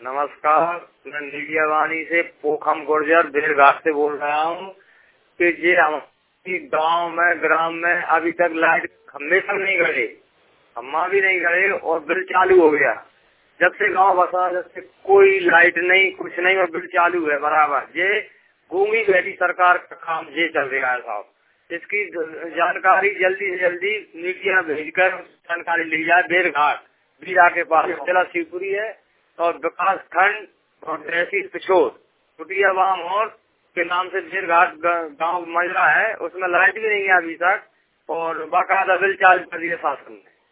नमस्कार, मैं मीडिया वाणी से पोखम गुर्जर बेरघाट से बोल रहा हूँ कि ये हमारी गांव में ग्राम में अभी तक लाइट खम्भे तक नहीं गड़े, खम्भा भी नहीं गड़े और बिल चालू हो गया। जब से गांव बसा जब से कोई लाइट नहीं, कुछ नहीं और बिल चालू है बराबर। ये गूंगी बैठी सरकार का काम ये चल रहा है साहब। इसकी जानकारी जल्दी से जल्दी मीडिया भेजकर जानकारी ली जाए। बेरघाट बीरा के पास जिला शिवपुरी है और विकास खंड और तहसील पिछोर कुटिया वाम और के नाम से बेरघाट गांव मजरा है। उसमें लाइट भी नहीं है अभी तक और बाकायदा बिल चालू कर दिया शासन ने।